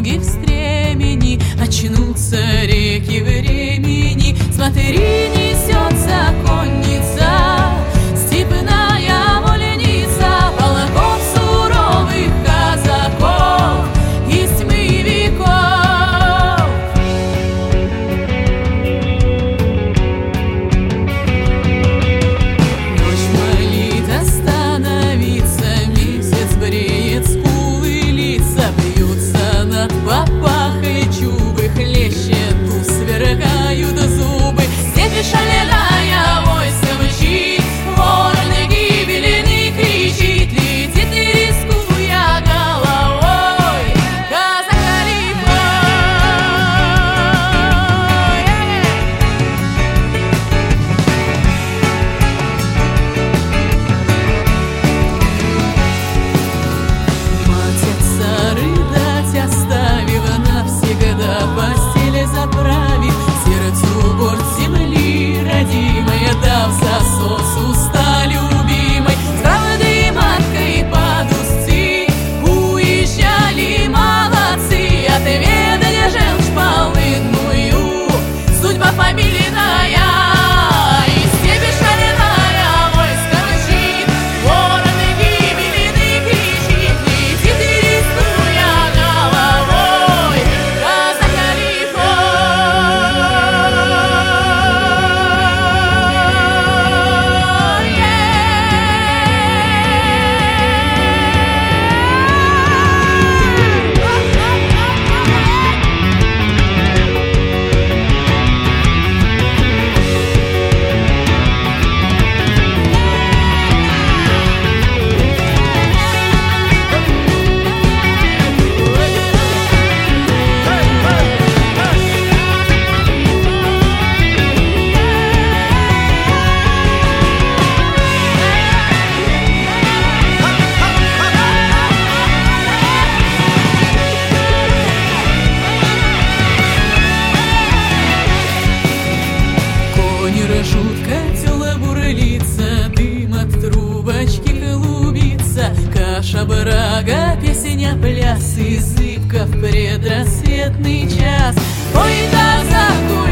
Волги в стремени, очнутся реки времени. Смотри, несется конница, степная мольница, полков суровых казаков из тьмы веков. Ночь молит остановиться, месяц бреет скулы лица, бьются над попахой чубы, хлещет туз, сверкают зубы. Степь шаленая войско мчит, ворон гибельный кричит, летит и рискуя головой казак Алифой. Мать отца рыдать оставив, навсегда постель заправив, сердцу горд земли родимой, дав засос уста любимой. С правдой маткой под узцы уезжали молодцы, отведали желчь полынную, судьба фамильная. И степь шаленая войско мчит, ворон гибельный кричит, летит и рискуя головой казак ржут, котел бурлится, дым от трубочки клубится, каша, брага, песня, пляс и зыбка в предрассветный час. Ой, казаку